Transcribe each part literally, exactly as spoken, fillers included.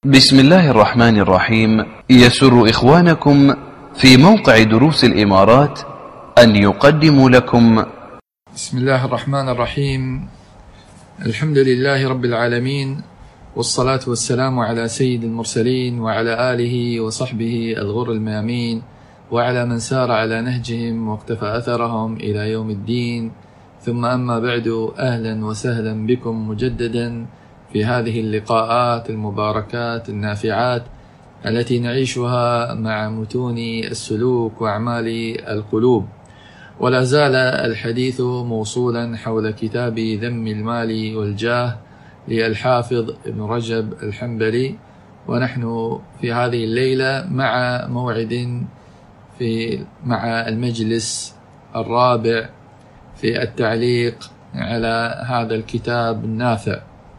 بسم الله الرحمن الرحيم. يسر إخوانكم في موقع دروس الإمارات أن يقدموا لكم بسم الله الرحمن الرحيم. الحمد لله رب العالمين، والصلاة والسلام على سيد المرسلين وعلى آله وصحبه الغر الميامين وعلى من سار على نهجهم واقتفى أثرهم إلى يوم الدين. ثم أما بعد، أهلا وسهلا بكم مجددا في هذه اللقاءات المباركات النافعات التي نعيشها مع متون السلوك وأعمال القلوب. ولا زال الحديث موصولا حول كتاب ذم المال والجاه للحافظ ابن رجب الحنبلي، ونحن في هذه الليلة مع موعد في مع المجلس الرابع في التعليق على هذا الكتاب النافع.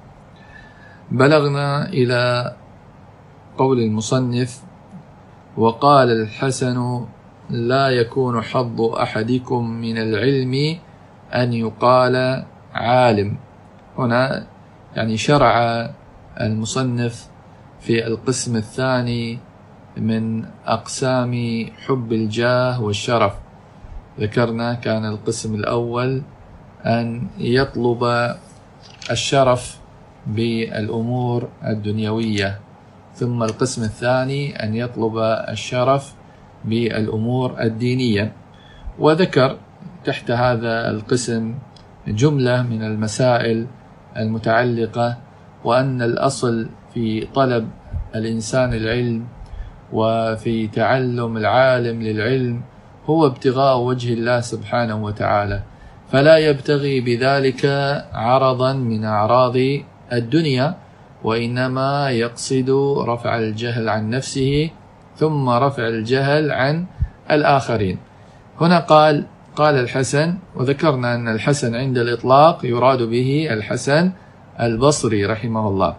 بلغنا إلى قول المصنف: وقال الحسن: لا يكون حظ أحدكم من العلم أن يقال عالم. هنا يعني شرع المصنف في القسم الثاني من أقسام حب الجاه والشرف. ذكرنا كان القسم الأول أن يطلب الشرف بالأمور الدنيوية، ثم القسم الثاني أن يطلب الشرف بالأمور الدينية. وذكر تحت هذا القسم جملة من المسائل المتعلقة، وأن الأصل في طلب الإنسان العلم وفي تعلم العالم للعلم هو ابتغاء وجه الله سبحانه وتعالى، فلا يبتغي بذلك عرضا من أعراض الدنيا، وإنما يقصد رفع الجهل عن نفسه ثم رفع الجهل عن الآخرين. هنا قال قال الحسن، وذكرنا أن الحسن عند الإطلاق يراد به الحسن البصري رحمه الله.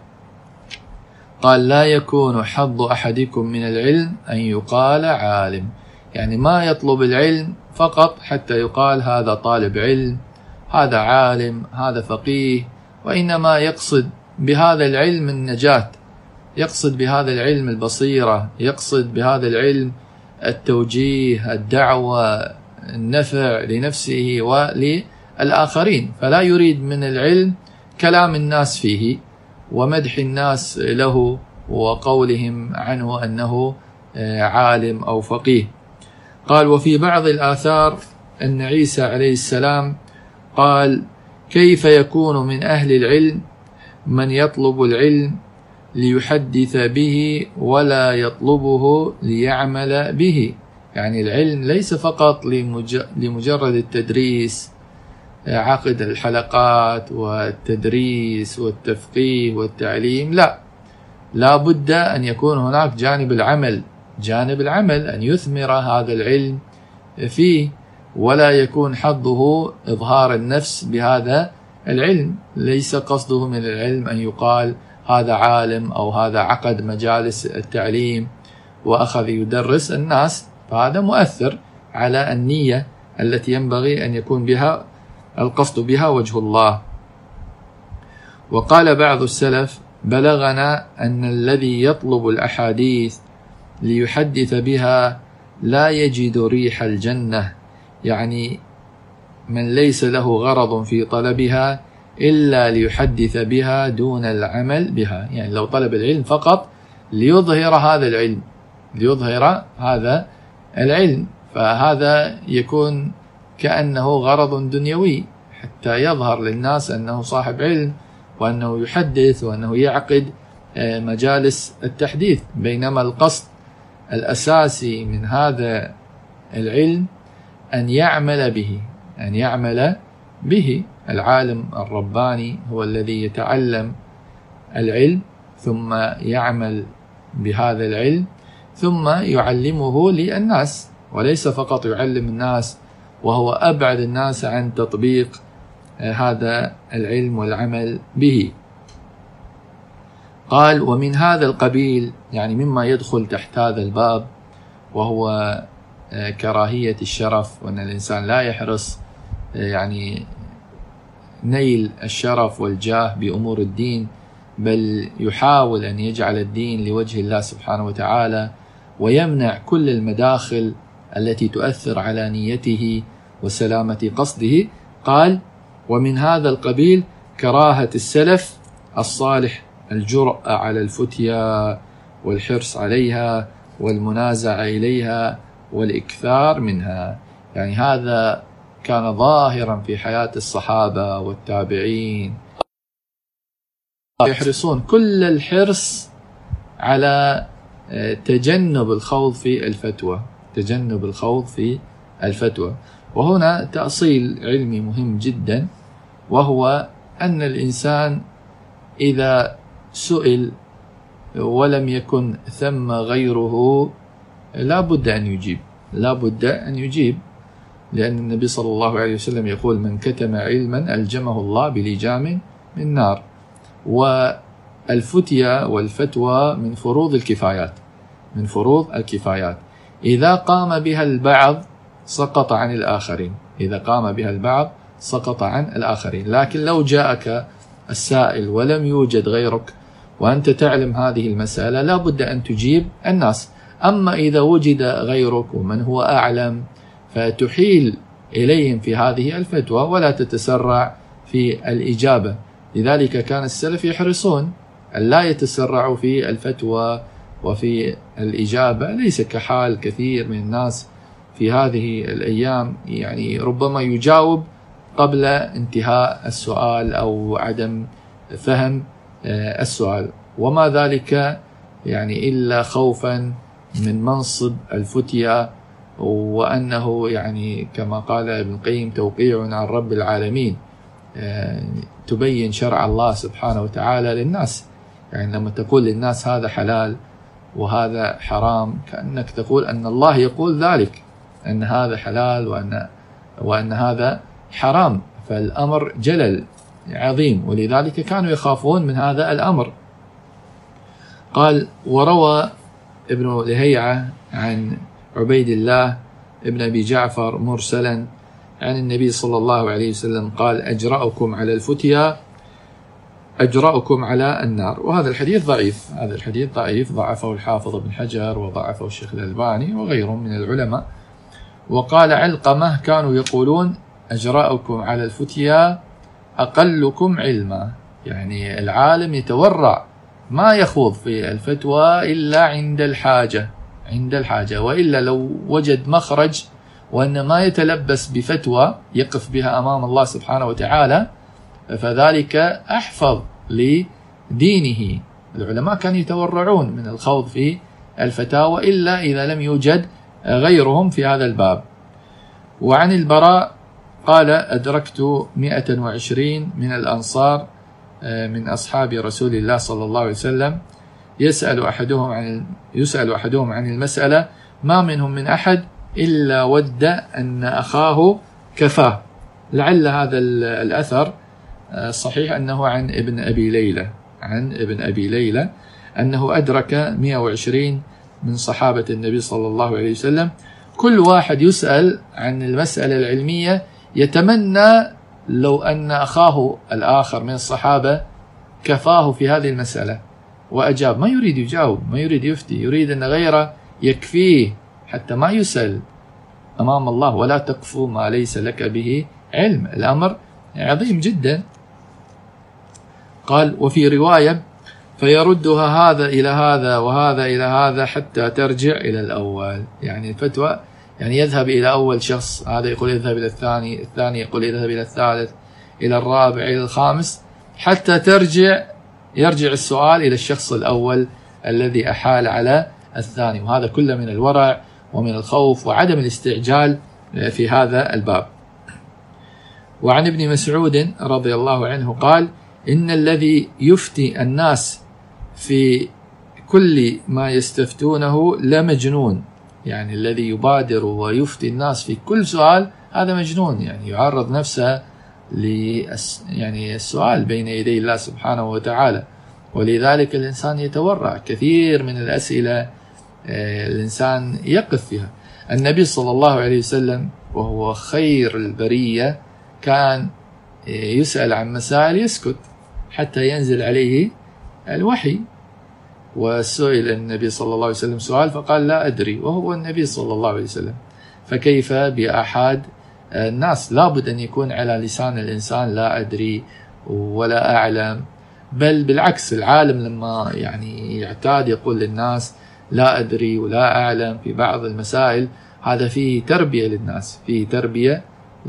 قال: لا يكون حظ أحدكم من العلم أن يقال عالم، يعني ما يطلب العلم فقط حتى يقال هذا طالب علم، هذا عالم، هذا فقيه، وإنما يقصد بهذا العلم النجاة، يقصد بهذا العلم البصيرة، يقصد بهذا العلم التوجيه، الدعوة، النفع لنفسه وللآخرين، فلا يريد من العلم كلام الناس فيه ومدح الناس له وقولهم عنه أنه عالم أو فقيه. قال: وفي بعض الآثار أن عيسى عليه السلام قال: كيف يكون من أهل العلم من يطلب العلم ليحدث به ولا يطلبه ليعمل به؟ يعني العلم ليس فقط لمجرد التدريس، عقد الحلقات والتدريس والتفقيه والتعليم، لا، لا بد أن يكون هناك جانب العمل، جانب العمل أن يثمر هذا العلم فيه، ولا يكون حظه إظهار النفس بهذا العلم. ليس قصده من العلم أن يقال هذا عالم أو هذا عقد مجالس التعليم وأخذ يدرس الناس، فهذا مؤثر على النية التي ينبغي أن يكون بها القصد بها وجه الله. وقال بعض السلف: بلغنا أن الذي يطلب الأحاديث ليحدث بها لا يجد ريح الجنة، يعني من ليس له غرض في طلبها إلا ليحدث بها دون العمل بها. يعني لو طلب العلم فقط ليظهر هذا العلم، ليظهر هذا العلم، فهذا يكون كأنه غرض دنيوي حتى يظهر للناس أنه صاحب علم وأنه يحدث وأنه يعقد مجالس التحديث، بينما القصد الأساسي من هذا العلم أن يعمل به، أن يعمل به. العالم الرباني هو الذي يتعلم العلم ثم يعمل بهذا العلم ثم يعلمه للناس، وليس فقط يعلم الناس وهو أبعد الناس عن تطبيق هذا العلم والعمل به. قال: ومن هذا القبيل، يعني مما يدخل تحت هذا الباب، وهو كراهية الشرف، وأن الإنسان لا يحرص يعني نيل الشرف والجاه بأمور الدين، بل يحاول أن يجعل الدين لوجه الله سبحانه وتعالى، ويمنع كل المداخل التي تؤثر على نيته وسلامة قصده. قال: ومن هذا القبيل كراهة السلف الصالح الجرأة على الفتيا والحرص عليها والمنازعة إليها والإكثار منها. يعني هذا كان ظاهرا في حياة الصحابة والتابعين، يحرصون كل الحرص على تجنب الخوض في الفتوى، تجنب الخوض في الفتوى. وهنا تأصيل علمي مهم جدا، وهو أن الإنسان إذا سئل ولم يكن ثم غيره لا بد أن يجيب، لا بد أن يجيب، لأن النبي صلى الله عليه وسلم يقول: من كتم علما ألجمه الله بلجام من نار. والفتيا والفتوى من فروض الكفايات، من فروض الكفايات، إذا قام بها البعض سقط عن الآخرين، إذا قام بها البعض سقط عن الآخرين. لكن لو جاءك السائل ولم يوجد غيرك وأنت تعلم هذه المسألة لا بد أن تجيب الناس. أما إذا وجد غيرك ومن هو أعلم فتحيل إليهم في هذه الفتوى ولا تتسرع في الإجابة. لذلك كان السلف يحرصون أن لا يتسرعوا في الفتوى وفي الإجابة، ليس كحال كثير من الناس في هذه الأيام، يعني ربما يجاوب قبل انتهاء السؤال أو عدم فهم السؤال، وما ذلك يعني إلا خوفا من منصب الفتيا، وأنه يعني كما قال ابن القيم توقيع عن رب العالمين، تبين شرع الله سبحانه وتعالى للناس. يعني لما تقول للناس هذا حلال وهذا حرام كأنك تقول أن الله يقول ذلك، أن هذا حلال وأن, وأن هذا حرام، فالأمر جلل عظيم، ولذلك كانوا يخافون من هذا الأمر. قال: وروى ابن لهيعة عن عبيد الله ابن أبي جعفر مرسلا عن النبي صلى الله عليه وسلم قال: أجرأكم على الفتيا أجرأكم على النار. وهذا الحديث ضعيف، هذا الحديث ضعيف، ضعفه الحافظ بن حجر وضعفه الشيخ الألباني وغيرهم من العلماء. وقال علقمة: كانوا يقولون أجرأكم على الفتيا أقلكم علما، يعني العالم يتورع ما يخوض في الفتوى إلا عند الحاجة، عند الحاجة، وإلا لو وجد مخرج وأن ما يتلبس بفتوى يقف بها أمام الله سبحانه وتعالى فذلك أحفظ لدينه. العلماء كانوا يتورعون من الخوض في الفتاوى إلا إذا لم يوجد غيرهم في هذا الباب. وعن البراء قال: أدركت مئة وعشرين من الأنصار من أصحاب رسول الله صلى الله عليه وسلم يسأل أحدهم عن يسأل أحدهم عن المسألة ما منهم من أحد إلا ود أن أخاه كفاه. لعل هذا الأثر صحيح أنه عن ابن أبي ليلى، عن ابن أبي ليلى أنه أدرك مئة وعشرين من صحابة النبي صلى الله عليه وسلم، كل واحد يسأل عن المسألة العلمية يتمنى لو أن أخاه الآخر من الصحابة كفاه في هذه المسألة وأجاب. ما يريد يجاوب، ما يريد يفتي، يريد أن غيره يكفيه حتى ما يسأل أمام الله: ولا تقف ما ليس لك به علم. الأمر عظيم جدا. قال: وفي رواية: فيردها هذا إلى هذا وهذا إلى هذا حتى ترجع إلى الأول. يعني الفتوى يعني يذهب إلى أول شخص، هذا يقول يذهب إلى الثاني، الثاني يقول يذهب إلى الثالث، إلى الرابع، إلى الخامس، حتى ترجع يرجع السؤال إلى الشخص الأول الذي أحال على الثاني. وهذا كله من الورع ومن الخوف وعدم الاستعجال في هذا الباب. وعن ابن مسعود رضي الله عنه قال: إن الذي يفتي الناس في كل ما يستفتونه لمجنون. يعني الذي يبادر ويفتي الناس في كل سؤال هذا مجنون، يعني يعرض نفسه ل يعني السؤال بين يدي الله سبحانه وتعالى. ولذلك الإنسان يتورع، كثير من الأسئلة الإنسان يقف فيها. النبي صلى الله عليه وسلم وهو خير البرية كان يسأل عن مسائل يسكت حتى ينزل عليه الوحي. وسئل النبي صلى الله عليه وسلم سؤال فقال لا أدري، وهو النبي صلى الله عليه وسلم. فكيف بأحد الناس؟ لابد أن يكون على لسان الإنسان لا أدري ولا أعلم، بل بالعكس العالم لما يعني يعتاد يقول للناس لا أدري ولا أعلم في بعض المسائل، هذا فيه تربية للناس، فيه تربية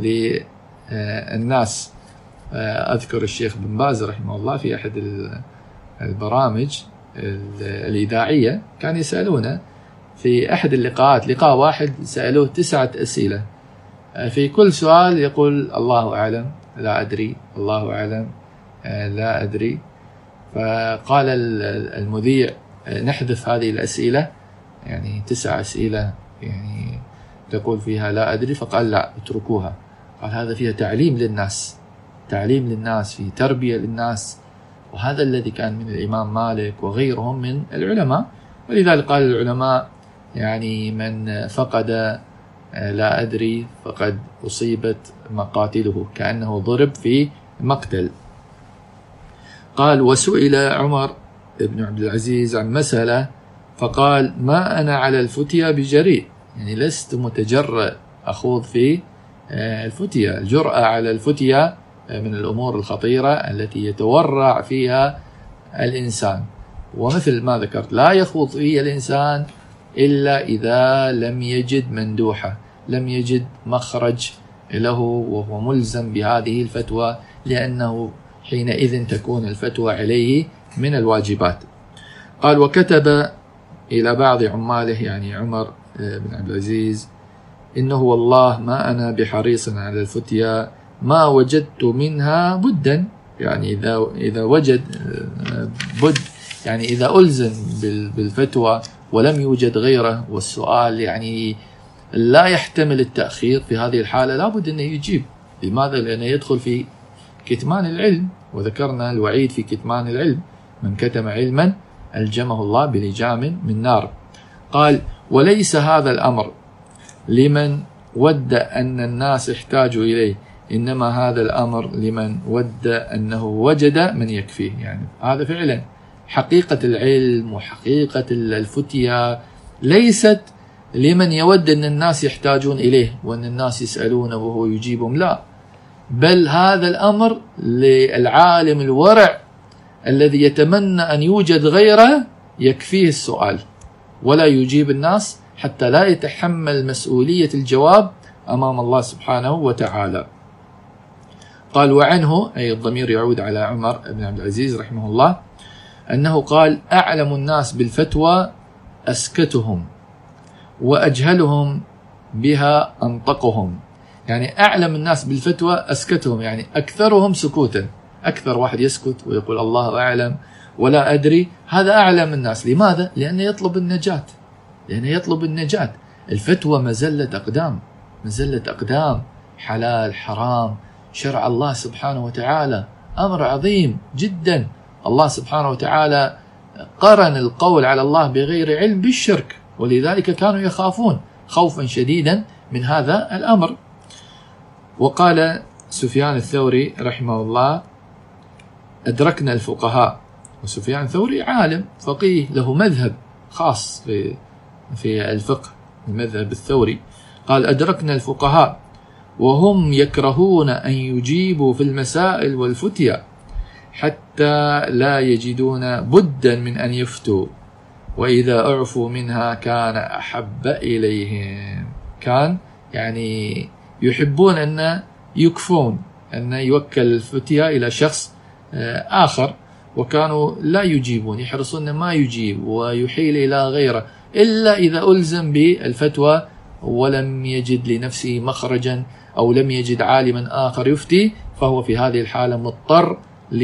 للناس. أذكر الشيخ بن باز رحمه الله في أحد البرامج الإذاعية كان يسألونه في أحد اللقاءات، لقاء واحد سألوه تسعة أسئلة، في كل سؤال يقول الله أعلم، لا أدري، الله أعلم، لا أدري. فقال المذيع نحذف هذه الأسئلة، يعني تسع أسئلة يعني تقول فيها لا أدري، فقال لا اتركوها، قال هذا فيها تعليم للناس، تعليم للناس، في تربية للناس. وهذا الذي كان من الإمام مالك وغيرهم من العلماء. ولذلك قال العلماء يعني من فقد لا أدري فقد أصيبت مقاتله، كأنه ضرب في مقتل. قال وسئل عمر بن عبد العزيز عن مسألة فقال ما أنا على الفتيا بجريء، يعني لست متجرئ أخوض في الفتيا. الجرأة على الفتيا من الأمور الخطيرة التي يتورع فيها الإنسان، ومثل ما ذكرت لا يخوض فيها الإنسان إلا إذا لم يجد مندوحة، لم يجد مخرج له وهو ملزم بهذه الفتوى، لأنه حينئذ تكون الفتوى عليه من الواجبات. قال وكتب إلى بعض عماله يعني عمر بن عبد العزيز إنه والله ما أنا بحريص على الفتيا ما وجدت منها بدا، يعني إذا إذا وجد بد، يعني إذا ألزم بالفتوى ولم يوجد غيره والسؤال يعني لا يحتمل التأخير، في هذه الحالة لابد أنه يجيب. لماذا؟ لأنه يدخل في كتمان العلم، وذكرنا الوعيد في كتمان العلم، من كتم علما ألجمه الله بلجام من نار. قال وليس هذا الأمر لمن ود أن الناس احتاجوا إليه، إنما هذا الأمر لمن ود أنه وجد من يكفيه. يعني هذا فعلا حقيقة العلم وحقيقة الفتيا ليست لمن يود أن الناس يحتاجون إليه وأن الناس يسألونه وهو يجيبهم، لا، بل هذا الأمر للعالم الورع الذي يتمنى أن يوجد غيره يكفيه السؤال ولا يجيب الناس حتى لا يتحمل مسؤولية الجواب أمام الله سبحانه وتعالى. قال وعنه، أي الضمير يعود على عمر بن عبد العزيز رحمه الله، أنه قال أعلم الناس بالفتوى أسكتهم وأجهلهم بها أنطقهم. يعني أعلم الناس بالفتوى أسكتهم، يعني أكثرهم سكوتا، أكثر واحد يسكت ويقول الله أعلم ولا أدري، هذا أعلم الناس. لماذا؟ لأنه يطلب النجاة، لأنه يطلب النجاة. الفتوى مزلة أقدام، مزلة أقدام، حلال حرام، شرع الله سبحانه وتعالى، أمر عظيم جدا. الله سبحانه وتعالى قرن القول على الله بغير علم بالشرك، ولذلك كانوا يخافون خوفا شديدا من هذا الأمر. وقال سفيان الثوري رحمه الله أدركنا الفقهاء، وسفيان الثوري عالم فقيه له مذهب خاص في في الفقه، المذهب الثوري. قال أدركنا الفقهاء وهم يكرهون أن يجيبوا في المسائل والفتيا حتى لا يجدون بدا من أن يفتوا، وإذا أعفوا منها كان أحب إليهم. كان يعني يحبون أن يكفون، أن يوكل الفتيا إلى شخص آخر، وكانوا لا يجيبون، يحرصون ما يجيب ويحيل إلى غيره إلا إذا ألزم بالفتوى ولم يجد لنفسه مخرجا أو لم يجد عالما آخر يفتي، فهو في هذه الحالة مضطر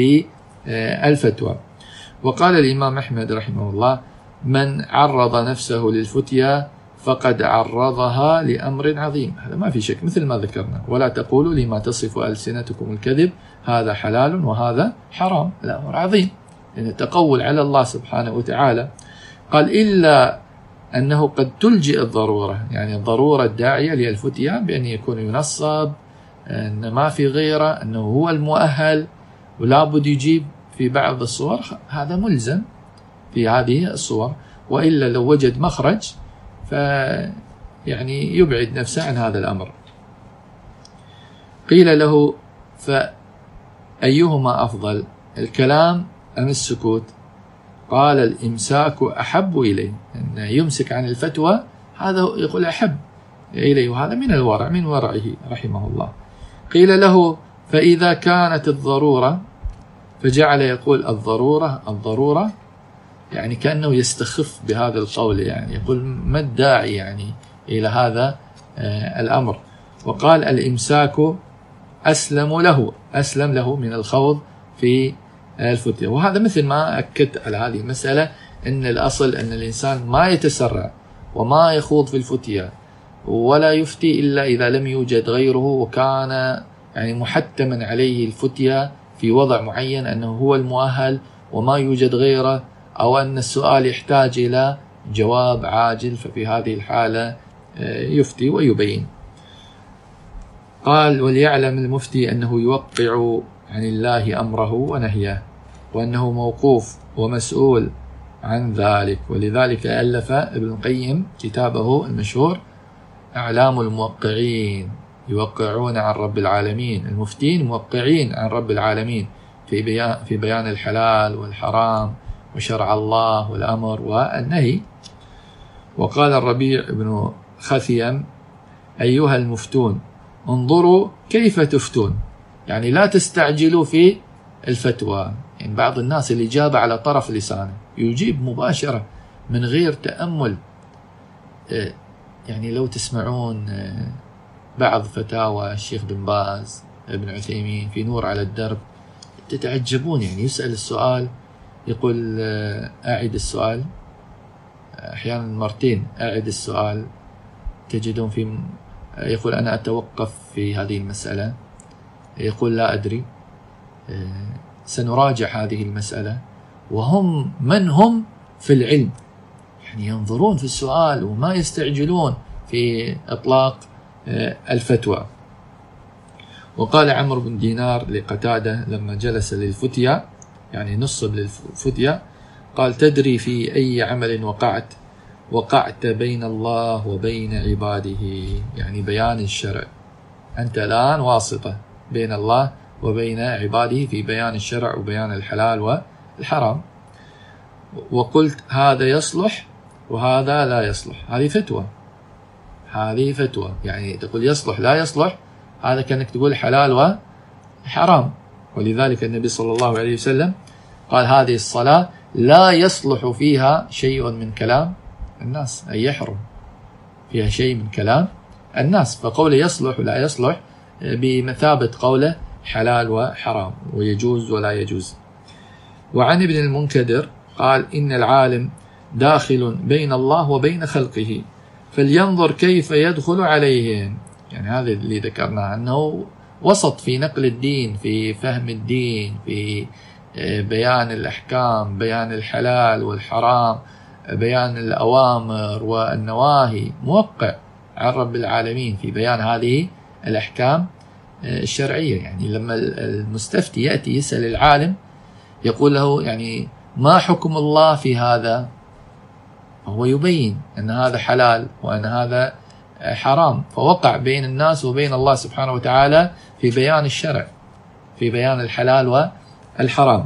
للفتوى. وقال الإمام أحمد رحمه الله من عرض نفسه للفتيا فقد عرضها لأمر عظيم. هذا ما في شك، مثل ما ذكرنا ولا تقولوا لما تصف ألسنتكم الكذب هذا حلال وهذا حرام، لا، أمر عظيم، يعني التقول على الله سبحانه وتعالى. قال إلا أنه قد تلجئ الضرورة، يعني الضرورة الداعية للفتيا بأن يكون ينصب، أن ما في غيره، أنه هو المؤهل ولا بد يجيب، في بعض الصور هذا ملزم في هذه الصور، وإلا لو وجد مخرج فيعني يبعد نفسه عن هذا الأمر. قيل له فأيهما أفضل، الكلام أم السكوت؟ قال الإمساك أحب إليه، أن يمسك عن الفتوى هذا يقول أحب إليه، وهذا من الورع من ورعه رحمه الله. قيل له فإذا كانت الضرورة، فجعل يقول الضرورة الضرورة يعني كأنه يستخف بهذا القول، يعني يقول ما الداعي يعني إلى هذا الأمر. وقال الإمساك أسلم له أسلم له من الخوض في الفتية. وهذا مثل ما أكدت على هذه المسألة، أن الأصل أن الإنسان ما يتسرع وما يخوض في الفتية ولا يفتي إلا إذا لم يوجد غيره، وكان يعني محتما عليه الفتية في وضع معين أنه هو المؤهل وما يوجد غيره، أو أن السؤال يحتاج إلى جواب عاجل، ففي هذه الحالة يفتي ويبين. قال وليعلم المفتي أنه يوقع عن الله أمره ونهيه، وأنه موقوف ومسؤول عن ذلك. ولذلك ألف ابن القيم كتابه المشهور أعلام الموقعين، يوقعون عن رب العالمين، المفتين موقعين عن رب العالمين في بيان, في بيان الحلال والحرام وشرع الله والأمر والنهي. وقال الربيع بن خثيم أيها المفتون انظروا كيف تفتون، يعني لا تستعجلوا في الفتوى. يعني بعض الناس الإجابة على طرف لسانه، يجيب مباشرة من غير تأمل. يعني لو تسمعون بعض فتاوى الشيخ بن باز ابن عثيمين في نور على الدرب تتعجبون، يعني يسأل السؤال يقول أعد السؤال، أحيانا مرتين أعد السؤال، تجدون في يقول أنا أتوقف في هذه المسألة، يقول لا أدري، سنراجع هذه المسألة. وهم من هم في العلم، يعني ينظرون في السؤال وما يستعجلون في إطلاق الفتوى. وقال عمرو بن دينار لقتادة لما جلس للفتية، يعني نصب للفتية، قال تدري في أي عمل وقعت؟ وقعت بين الله وبين عباده، يعني بيان الشرع، أنت الآن واسطة بين الله وبين عباده في بيان الشرع وبيان الحلال والحرام. وقلت هذا يصلح وهذا لا يصلح، هذه فتوى، هذه فتوى، يعني تقول يصلح لا يصلح، هذا كأنك تقول حلال وحرام. ولذلك النبي صلى الله عليه وسلم قال هذه الصلاة لا يصلح فيها شيء من كلام الناس، أي يحرم فيها شيء من كلام الناس. فقوله يصلح ولا يصلح بمثابة قوله حلال وحرام ويجوز ولا يجوز. وعن ابن المنكدر قال إن العالم داخل بين الله وبين خلقه فلينظر كيف يدخل عليهم، يعني هذا اللي ذكرناه أنه وسط في نقل الدين، في فهم الدين، في بيان الأحكام، بيان الحلال والحرام، بيان الأوامر والنواهي، موقع عن رب العالمين في بيان هذه الأحكام الشرعية. يعني لما المستفتي يأتي يسأل العالم يقول له يعني ما حكم الله في هذا، هو يبين أن هذا حلال وأن هذا حرام، فوقع بين الناس وبين الله سبحانه وتعالى في بيان الشرع، في بيان الحلال والحرام.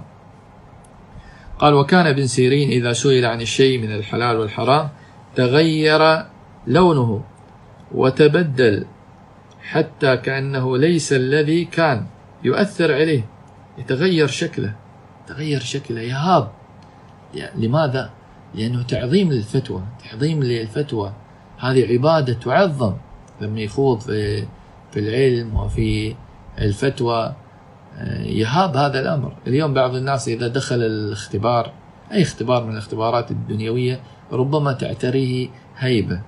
قال وكان ابن سيرين إذا سئل عن الشيء من الحلال والحرام تغير لونه وتبدل حتى كأنه ليس الذي كان، يؤثر عليه، يتغير شكله، تغير شكله، يهاب. لماذا؟ لأنه تعظيم للفتوى، تعظيم للفتوى هذه عبادة تعظم. لما يخوض في في العلم وفي الفتوى يهاب هذا الأمر. اليوم بعض الناس إذا دخل الاختبار، أي اختبار من الاختبارات الدنيوية، ربما تعتريه هيبة.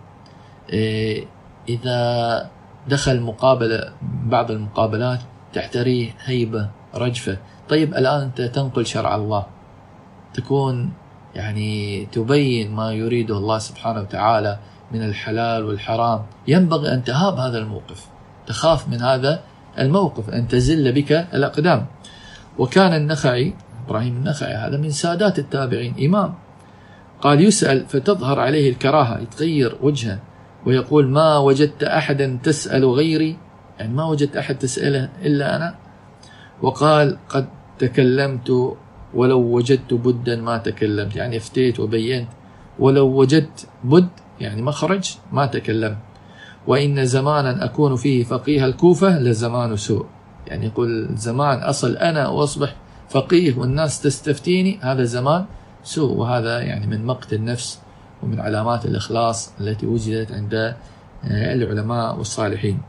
إذا دخل مقابلة، بعض المقابلات تعتريه هيبة، رجفة. طيب الآن أنت تنقل شرع الله، تكون يعني تبين ما يريده الله سبحانه وتعالى من الحلال والحرام، ينبغي أن تهاب هذا الموقف، تخاف من هذا الموقف، أن تزل بك الأقدام. وكان النخعي إبراهيم النخعي هذا من سادات التابعين إمام. قال يسأل فتظهر عليه الكراهة، يتغير وجهه ويقول ما وجدت أحدا تسأل غيري، يعني ما وجدت أحد تسأله إلا أنا. وقال قد تكلمت ولو وجدت بدا ما تكلمت، يعني افتيت وبينت، ولو وجدت بد يعني مخرج ما تكلمت. وإن زمانا أكون فيه فقيه الكوفة لزمان سوء، يعني يقول زمان أصل أنا وأصبح فقيه والناس تستفتيني، هذا زمان سوء. وهذا يعني من مقت النفس ومن علامات الإخلاص التي وجدت عند العلماء والصالحين.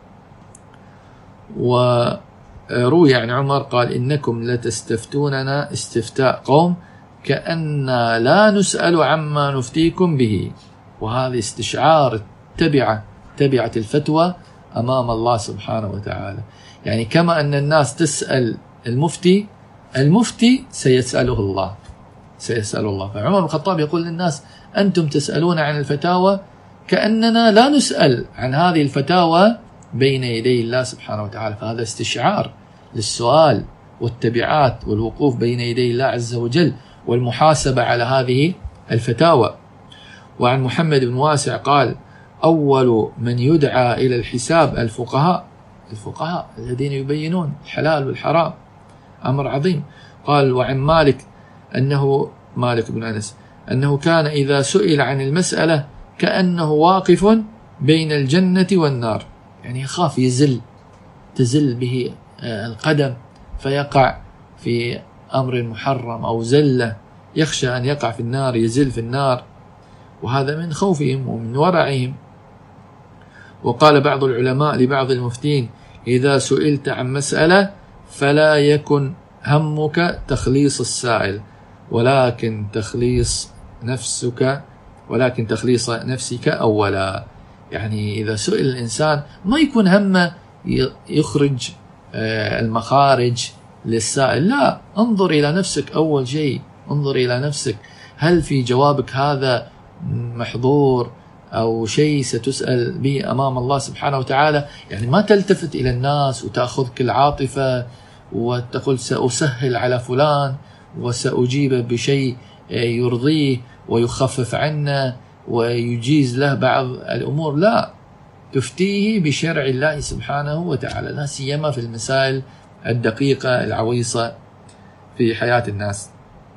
وروي عن عمر قال إنكم لتستفتوننا استفتاء قوم كأننا لا نسأل عما نفتيكم به. وهذا استشعار التبعة، تبعة الفتوى أمام الله سبحانه وتعالى، يعني كما أن الناس تسأل المفتي، المفتي سيسأله الله، سيسأل الله. فعمر بن الخطاب يقول للناس أنتم تسألون عن الفتاوى كأننا لا نسأل عن هذه الفتاوى بين يدي الله سبحانه وتعالى. فهذا استشعار للسؤال والتبعات والوقوف بين يدي الله عز وجل والمحاسبة على هذه الفتاوى. وعن محمد بن واسع قال أول من يدعى إلى الحساب الفقهاء، الفقهاء الذين يبينون الحلال والحرام، أمر عظيم. قال وعن مالك أنه مالك بن أنس أنه كان إذا سئل عن المسألة كأنه واقف بين الجنة والنار، يعني يخاف يزل، تزل به القدم فيقع في أمر محرم أو زلة، يخشى أن يقع في النار، يزل في النار، وهذا من خوفهم ومن ورعهم. وقال بعض العلماء لبعض المفتين إذا سئلت عن مسألة فلا يكن همك تخليص السائل ولكن تخليص نفسك ولكن تخليص نفسك أولا. يعني إذا سئل الإنسان ما يكون همه يخرج المخارج للسائل، لا، انظر إلى نفسك أول شيء، انظر إلى نفسك، هل في جوابك هذا محظور أو شيء ستسأل به أمام الله سبحانه وتعالى؟ يعني ما تلتفت إلى الناس وتأخذك العاطفة وتقول سأسهل على فلان وسأجيب بشيء يرضيه ويخفف عنه ويجيز له بعض الأمور، لا، تفتيه بشرع الله سبحانه وتعالى، لا سيما في المسائل الدقيقة العويصة في حياة الناس.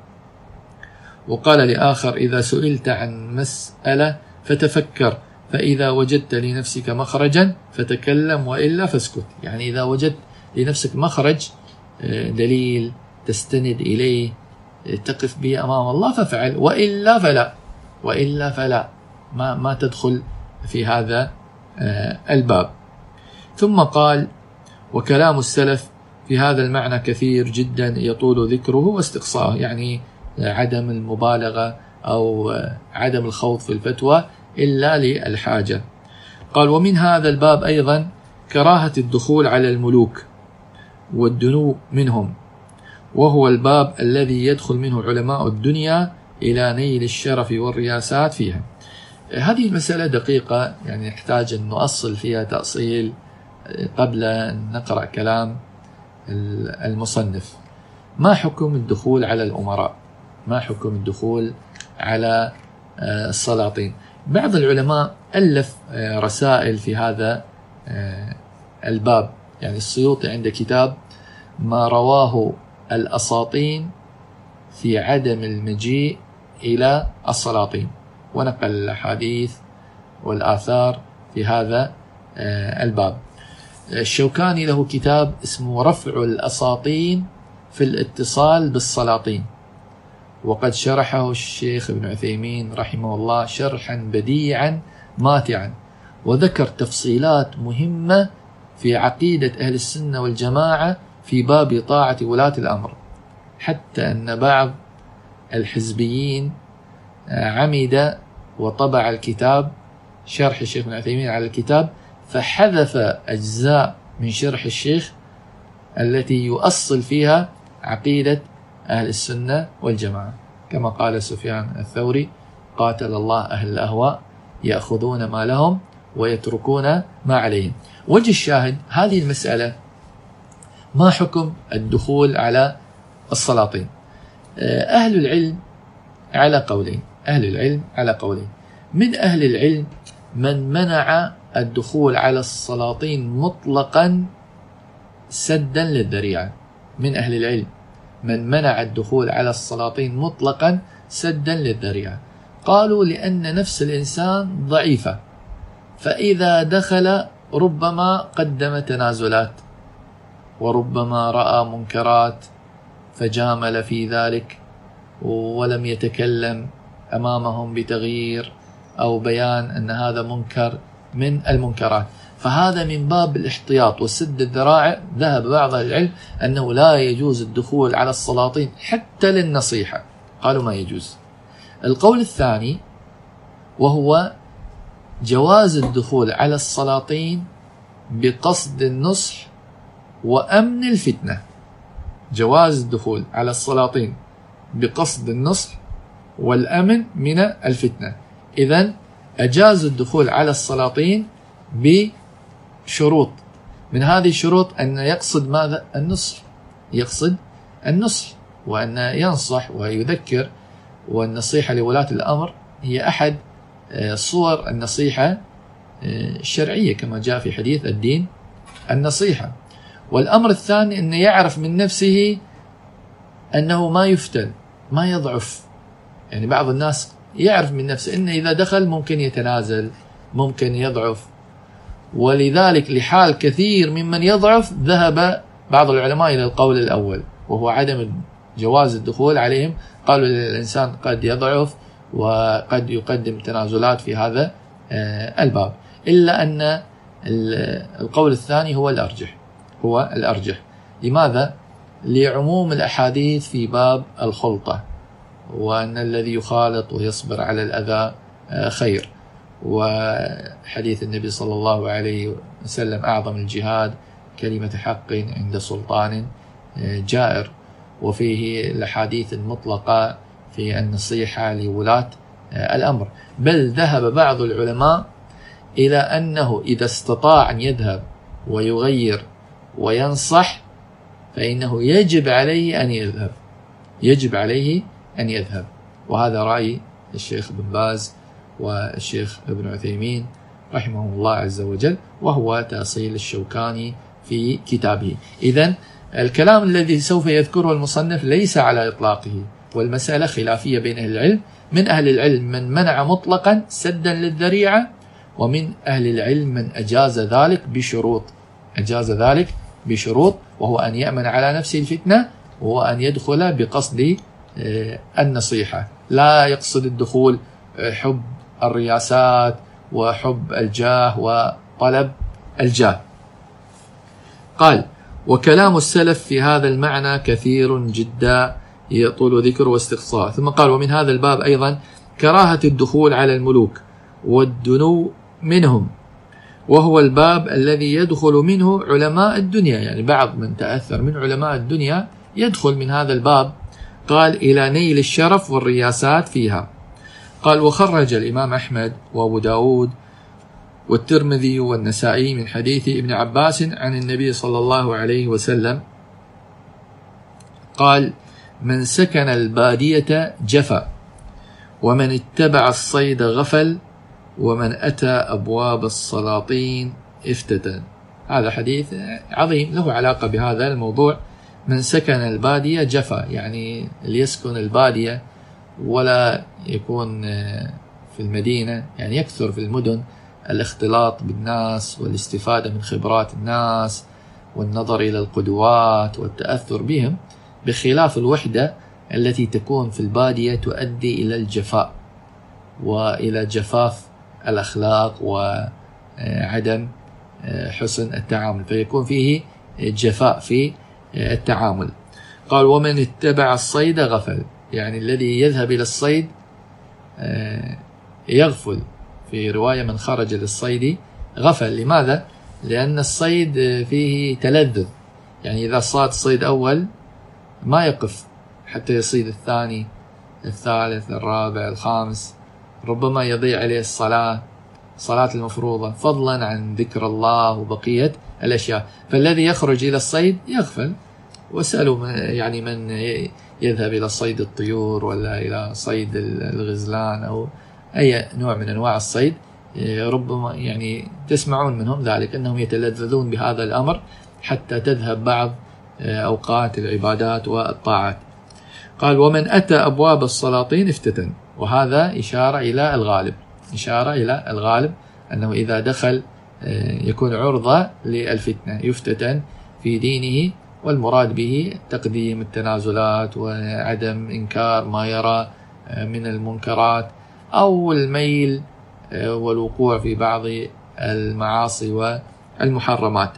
وقال لآخر إذا سئلت عن مسألة فتفكر فإذا وجدت لنفسك مخرجا فتكلم وإلا فاسكت، يعني إذا وجدت لنفسك مخرج دليل تستند إليه تقف به أمام الله فافعل، وإلا فلا، وإلا فلا ما, ما تدخل في هذا الباب. ثم قال وكلام السلف في هذا المعنى كثير جدا يطول ذكره واستقصاءه، يعني عدم المبالغة أو عدم الخوض في الفتوى إلا للحاجة. قال ومن هذا الباب أيضا كراهة الدخول على الملوك والدنو منهم، وهو الباب الذي يدخل منه علماء الدنيا إلى نيل الشرف والرياسات فيها. هذه المسألة دقيقة، يعني نحتاج أن نؤصل فيها تأصيل قبل أن نقرأ كلام المصنف. ما حكم الدخول على الأمراء؟ ما حكم الدخول على السلاطين؟ بعض العلماء ألف رسائل في هذا الباب، يعني السيوطي عنده كتاب ما رواه الأساطين في عدم المجيء إلى السلاطين، ونقل الأحاديث والآثار في هذا الباب. الشوكاني له كتاب اسمه رفع الأساطين في الاتصال بالسلاطين، وقد شرحه الشيخ ابن عثيمين رحمه الله شرحا بديعا ماتعا، وذكر تفصيلات مهمة في عقيدة أهل السنة والجماعة في باب طاعة ولاة الأمر، حتى أن بعض الحزبيين عمد وطبع الكتاب شرح الشيخ ابن عثيمين على الكتاب فحذف أجزاء من شرح الشيخ التي يؤصل فيها عقيدة أهل السنة والجماعة، كما قال سفيان الثوري قاتل الله أهل الأهواء يأخذون ما لهم ويتركون ما عليهم. وجه الشاهد هذه المسألة ما حكم الدخول على السلاطين؟ أهل العلم على قولين أهل العلم على قولين من أهل العلم من منع الدخول على السلاطين مطلقا سدا للذريعة. من أهل العلم من منع الدخول على السلاطين مطلقا سدا للذريعة. قالوا لأن نفس الإنسان ضعيفة، فإذا دخل ربما قدم تنازلات، وربما رأى منكرات فجامل في ذلك ولم يتكلم أمامهم بتغيير أو بيان أن هذا منكر من المنكرات، فهذا من باب الاحتياط وسد الذرائع. ذهب بعض العلم أنه لا يجوز الدخول على السلاطين حتى للنصيحة، قالوا ما يجوز. القول الثاني وهو جواز الدخول على السلاطين بقصد النصح وأمن الفتنة. جواز الدخول على السلاطين بقصد النصح والأمن من الفتنة. إذن أجاز الدخول على السلاطين بشروط، من هذه الشروط أن يقصد ماذا؟ النصح، يقصد النصح وأن ينصح ويذكر. والنصيحة لولاة الأمر هي أحد صور النصيحة الشرعية كما جاء في حديث الدين النصيحة. والأمر الثاني أن يعرف من نفسه أنه ما يفتن، ما يضعف. يعني بعض الناس يعرف من نفسه أنه إذا دخل ممكن يتنازل، ممكن يضعف، ولذلك لحال كثير ممن يضعف ذهب بعض العلماء إلى القول الأول وهو عدم جواز الدخول عليهم. قالوا الإنسان قد يضعف وقد يقدم تنازلات في هذا الباب، إلا أن القول الثاني هو الأرجح هو الأرجح. لماذا؟ لعموم الأحاديث في باب الخلطة، وأن الذي يخالط ويصبر على الأذى خير، وحديث النبي صلى الله عليه وسلم أعظم الجهاد كلمة حق عند سلطان جائر، وفيه الأحاديث المطلقة في النصيحة لولاة الأمر. بل ذهب بعض العلماء إلى أنه إذا استطاع أن يذهب ويغير وينصح فإنه يجب عليه أن يذهب يجب عليه أن يذهب وهذا رأي الشيخ بن باز والشيخ ابن عثيمين رحمه الله عز وجل، وهو تأصيل الشوكاني في كتابه. إذن الكلام الذي سوف يذكره المصنف ليس على إطلاقه، والمسألة خلافية بين أهل العلم. من أهل العلم من منع مطلقا سدا للذريعة، ومن أهل العلم من أجاز ذلك بشروط أجاز ذلك بشروط وهو أن يأمن على نفسه الفتنة، وهو أن يدخل بقصد النصيحة، لا يقصد الدخول حب الرياسات وحب الجاه وطلب الجاه. قال: وكلام السلف في هذا المعنى كثير جدا يطول ذكره واستقصاء. ثم قال: ومن هذا الباب أيضا كراهة الدخول على الملوك والدنو منهم، وهو الباب الذي يدخل منه علماء الدنيا، يعني بعض من تأثر من علماء الدنيا يدخل من هذا الباب. قال: إلى نيل الشرف والرياسات فيها. قال: وخرج الإمام أحمد وأبو داود والترمذي والنسائي من حديث ابن عباس عن النبي صلى الله عليه وسلم قال: من سكن البادية جفا، ومن اتبع الصيد غفل، ومن أتى أبواب السلاطين افتتن. هذا حديث عظيم له علاقة بهذا الموضوع. من سكن البادية جفا، يعني اللي يسكن البادية ولا يكون في المدينة، يعني يكثر في المدن الاختلاط بالناس والاستفادة من خبرات الناس والنظر إلى القدوات والتأثر بهم، بخلاف الوحدة التي تكون في البادية تؤدي إلى الجفاء وإلى جفاف الأخلاق وعدم حسن التعامل، فيكون فيه جفاء في التعامل. قال: ومن اتبع الصيد غفل، يعني الذي يذهب إلى الصيد يغفل. في رواية: من خرج للصيد غفل. لماذا؟ لأن الصيد فيه تلذذ، يعني إذا صاد صيد أول ما يقف حتى يصيد الثاني الثالث الرابع الخامس، ربما يضيع عليه الصلاة صلاة المفروضة، فضلا عن ذكر الله وبقية الأشياء. فالذي يخرج إلى الصيد يغفل. واسألوا يعني من يذهب إلى صيد الطيور ولا إلى صيد الغزلان أو أي نوع من أنواع الصيد، ربما يعني تسمعون منهم ذلك أنهم يتلذذون بهذا الأمر حتى تذهب بعض أوقات العبادات والطاعات. قال ومن أتى أبواب السلاطين افتتن، وهذا إشارة إلى الغالب، إشارة إلى الغالب أنه إذا دخل يكون عرضة للفتنة، يفتتن في دينه، والمراد به تقديم التنازلات وعدم إنكار ما يرى من المنكرات أو الميل والوقوع في بعض المعاصي والمحرمات.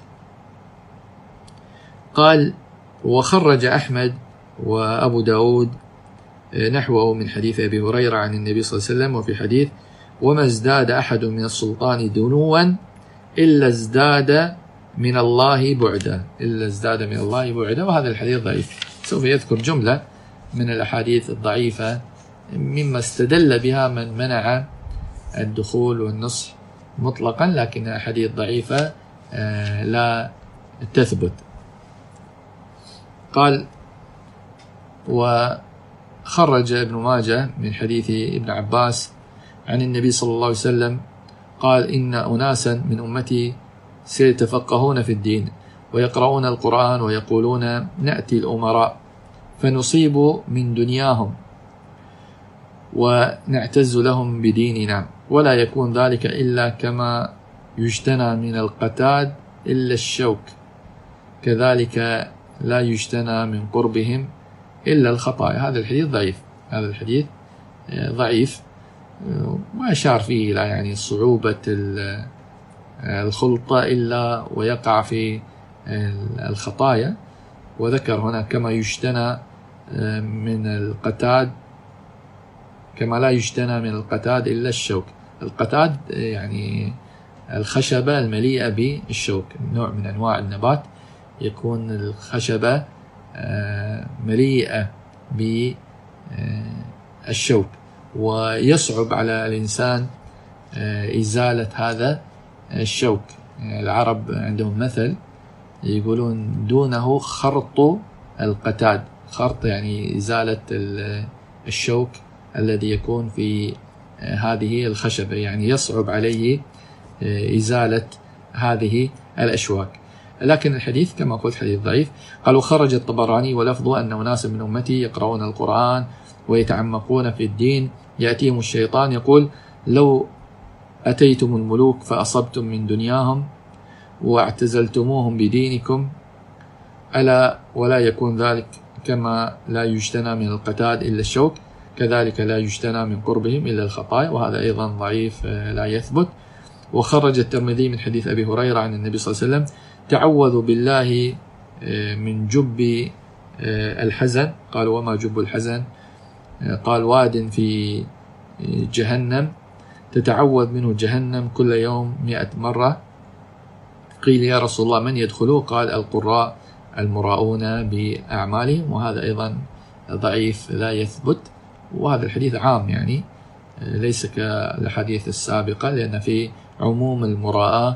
قال وخرج أحمد وأبو داود نحوه من حديث أبي هريرة عن النبي صلى الله عليه وسلم، وفي حديث وما ازداد أحد من السلطان دنوا إلا ازداد من الله بعدا، إلا ازداد من الله بعدا. وهذا الحديث ضعيف. سوف يذكر جملة من الأحاديث الضعيفة مما استدل بها من منع الدخول والنصح مطلقا، لكن أحاديث ضعيفة لا تثبت. قال وخرج ابن ماجه من حديث ابن عباس عن النبي صلى الله عليه وسلم قال إن أناسا من أمتي سيتفقهون في الدين ويقرؤون القرآن ويقولون نأتي الأمراء فنصيب من دنياهم ونعتز لهم بديننا، ولا يكون ذلك إلا كما يجتنى من القتاد إلا الشوك، كذلك لا يجتنى من قربهم إلا الخطايا. هذا الحديث ضعيف، هذا الحديث ضعيف، وأشار فيه إلى يعني صعوبة الخلطة إلا ويقع في الخطايا، وذكر هنا كما يجتنى من القتاد، كما لا يجتنى من القتاد إلا الشوك. القتاد يعني الخشبة المليئة بالشوك، نوع من أنواع النبات يكون الخشبة مليئة بالشوك، ويصعب على الإنسان إزالة هذا الشوك. العرب عندهم مثل يقولون دونه خرط القتاد، خرط يعني إزالة الشوك الذي يكون في هذه الخشبة، يعني يصعب عليه إزالة هذه الأشواك. لكن الحديث كما قلت حديث ضعيف. قال وخرج الطبراني ولفظه أن أناس من أمتي يقرؤون القرآن ويتعمقون في الدين يأتيهم الشيطان يقول لو أتيتم الملوك فأصبتم من دنياهم واعتزلتموهم بدينكم ألا ولا يكون ذلك كما لا يجتنى من القتاد إلا الشوك، كذلك لا يجتنى من قربهم إلا الخطايا. وهذا أيضا ضعيف لا يثبت. وخرج الترمذي من حديث أبي هريرة عن النبي صلى الله عليه وسلم تعوذوا بالله من جب الحزن. قال وما جب الحزن؟ قال واد في جهنم تتعوذ منه جهنم كل يوم مئة مرة. قيل يا رسول الله من يدخلوه؟ قال القراء المراؤون بأعمالهم. وهذا أيضا ضعيف لا يثبت. وهذا الحديث عام يعني ليس كالحديث السابقة، لأن في عموم المراءة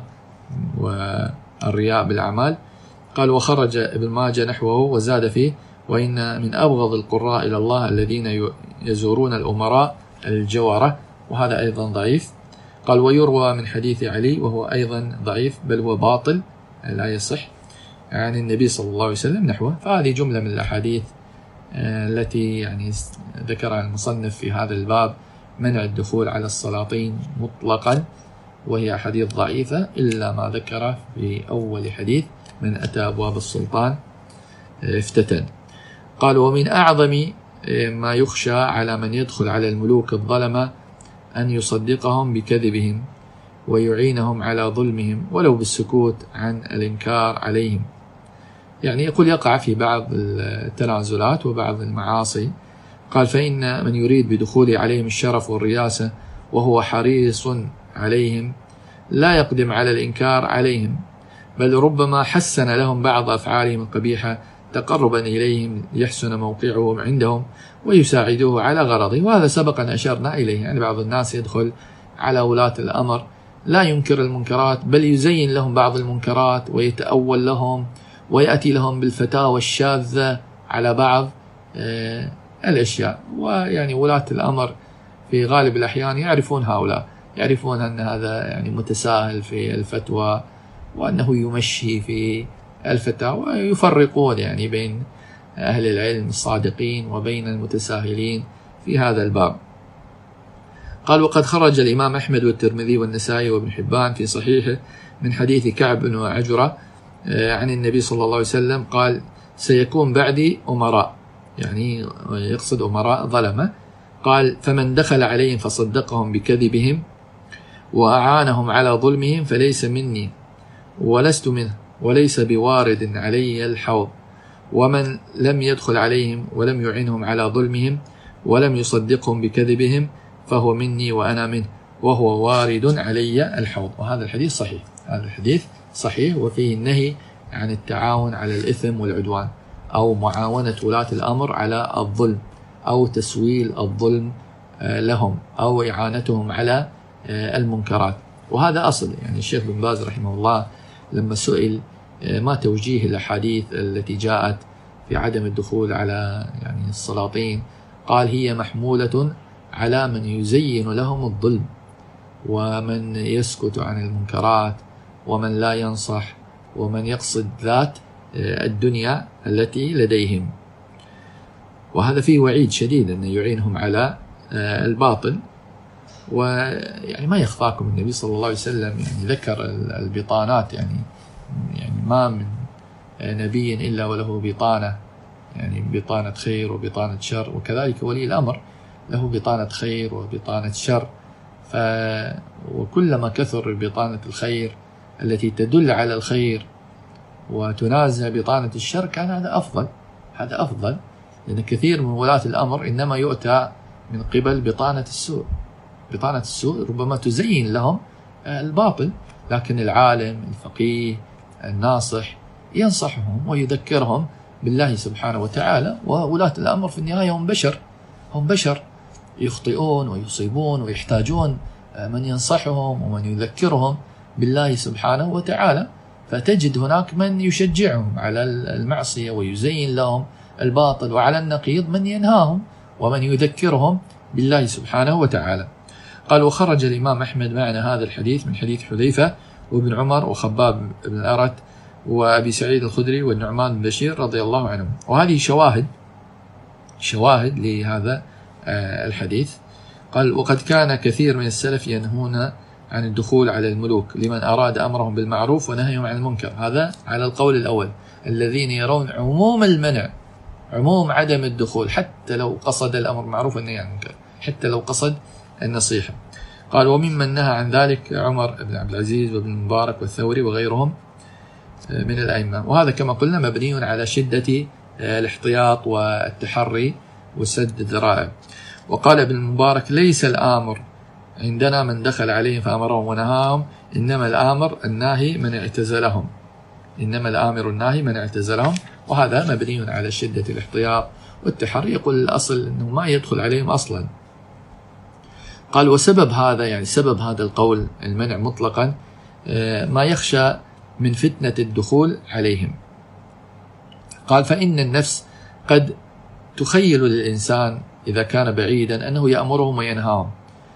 والرياء بالأعمال. قال وخرج ابن ماجه نحوه وزاد فيه وإن من أبغض القراء إلى الله الذين يزورون الأمراء الجورة. وهذا أيضا ضعيف. قال ويروى من حديث علي وهو أيضا ضعيف بل هو باطل لا يصح عن النبي صلى الله عليه وسلم نحوه. فهذه جملة من الأحاديث التي يعني ذكرها المصنف في هذا الباب منع الدخول على السلاطين مطلقا، وهي أحاديث ضعيفة إلا ما ذكره في أول حديث من أتى أبواب السلطان افتتن. قال ومن أعظم ما يخشى على من يدخل على الملوك الظلمة أن يصدقهم بكذبهم ويعينهم على ظلمهم ولو بالسكوت عن الإنكار عليهم. يعني يقول يقع في بعض التنازلات وبعض المعاصي. قال فإن من يريد بدخول عليهم الشرف والرياسة وهو حريص عليهم لا يقدم على الإنكار عليهم، بل ربما حسن لهم بعض أفعالهم القبيحة تقربا إليهم يحسن موقعهم عندهم ويساعدوه على غرضه. وهذا سبقا أشرنا إليه. يعني بعض الناس يدخل على ولاة الأمر لا ينكر المنكرات بل يزين لهم بعض المنكرات ويتأول لهم ويأتي لهم بالفتاوى الشاذة على بعض الأشياء. ويعني ولاة الأمر في غالب الأحيان يعرفون هؤلاء، يعرفون أن هذا يعني متساهل في الفتوى وأنه يمشي في الفتاوى، ويفرقون يعني بين أهل العلم الصادقين وبين المتساهلين في هذا الباب. قال: وقد خرج الإمام أحمد والترمذي والنسائي وابن حبان في صحيحه من حديث كعب بن عجرة عن النبي صلى الله عليه وسلم قال: سيكون بعدي أمراء، يعني يقصد أمراء ظلمة. قال: فمن دخل عليهم فصدقهم بكذبهم وأعانهم على ظلمهم فليس مني ولست منه وليس بوارد علي الحوض، ومن لم يدخل عليهم ولم يعنهم على ظلمهم ولم يصدقهم بكذبهم فهو مني وأنا منه وهو وارد علي الحوض. وهذا الحديث صحيح، هذا الحديث صحيح، وفيه النهي عن التعاون على الإثم والعدوان أو معاونة ولاة الأمر على الظلم أو تسويل الظلم لهم أو إعانتهم على المنكرات. وهذا أصل، يعني الشيخ بن باز رحمه الله لما سئل ما توجيه الأحاديث التي جاءت في عدم الدخول على يعني السلاطين، قال: هي محمولة على من يزين لهم الظلم ومن يسكت عن المنكرات ومن لا ينصح ومن يقصد ذات الدنيا التي لديهم. وهذا فيه وعيد شديد أن يعينهم على الباطل. ويعني ما يخفاكم النبي صلى الله عليه وسلم يعني ذكر البطانات، يعني يعني ما من نبي إلا وله بطانة، يعني بطانة خير وبطانة شر، وكذلك ولي الأمر له بطانة خير وبطانة شر. ف وكلما كثر بطانة الخير التي تدل على الخير وتنازع بطانة الشر كان هذا أفضل، هذا أفضل، لأن كثير من ولاة الأمر إنما يؤتى من قبل بطانة السوء. بطانة السوء ربما تزين لهم الباطل، لكن العالم الفقيه الناصح ينصحهم ويذكرهم بالله سبحانه وتعالى. وولاة الأمر في النهاية هم بشر، هم بشر يخطئون ويصيبون ويحتاجون من ينصحهم ومن يذكرهم بالله سبحانه وتعالى. فتجد هناك من يشجعهم على المعصية ويزين لهم الباطل، وعلى النقيض من ينهاهم ومن يذكرهم بالله سبحانه وتعالى. قال: وخرج الإمام أحمد معنا هذا الحديث من حديث حذيفة وابن عمر وخباب بن الأرت وأبي سعيد الخدري والنعمان بن بشير رضي الله عنهم. وهذه شواهد شواهد لهذا الحديث. قال: وقد كان كثير من السلف ينهون عن الدخول على الملوك لمن أراد أمرهم بالمعروف ونهيهم عن المنكر. هذا على القول الأول، الذين يرون عموم المنع، عموم عدم الدخول، حتى لو قصد الأمر بالمعروف والنهي عن المنكر، حتى لو قصد النصيحة. قال: وممن نهى عن ذلك عمر بن عبد العزيز وابن المبارك والثوري وغيرهم من الأئمة. وهذا كما قلنا مبني على شدة الاحتياط والتحري وسد الذرائع. وقال ابن المبارك: ليس الآمر عندنا من دخل عليهم فأمرهم ونهاهم، إنما الآمر الناهي من اعتزلهم، إنما الآمر الناهي من اعتزلهم. وهذا مبني على شدة الاحتياط والتحري. يقول الأصل أنه ما يدخل عليهم أصلا. قال: وسبب هذا، يعني سبب هذا القول المنع مطلقا، ما يخشى من فتنة الدخول عليهم. قال: فإن النفس قد تخيل للإنسان إذا كان بعيدا أنه يأمرهم وينهاهم